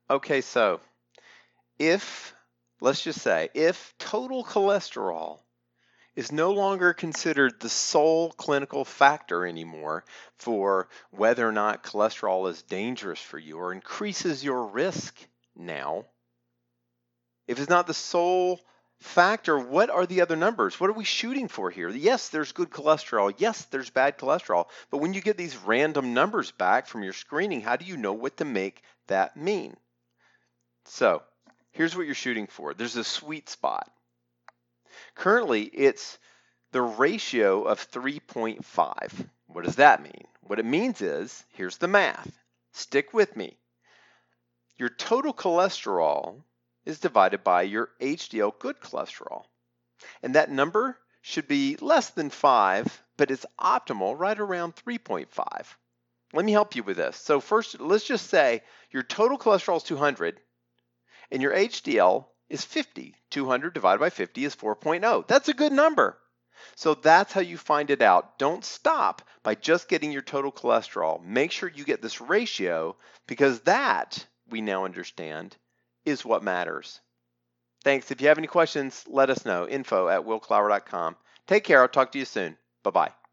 Okay, so if, let's just say, if total cholesterol is no longer considered the sole clinical factor anymore for whether or not cholesterol is dangerous for you or increases your risk now, if it's not the sole factor, what are the other numbers? What are we shooting for here? Yes, there's good cholesterol. Yes, there's bad cholesterol. But when you get these random numbers back from your screening, how do you know what to make that mean? So here's what you're shooting for. There's a sweet spot. Currently, it's the ratio of 3.5. What does that mean? What it means is, here's the math. Stick with me. Your total cholesterol is divided by your HDL good cholesterol. And that number should be less than 5, but it's optimal right around 3.5. Let me help you with this. So first, let's just say your total cholesterol is 200 and your HDL is 50. 200 divided by 50 is 4.0. That's a good number. So that's how you find it out. Don't stop by just getting your total cholesterol. Make sure you get this ratio because that, we now understand, is what matters. Thanks. If you have any questions, let us know. Info@willclower.com. Take care. I'll talk to you soon. Bye-bye.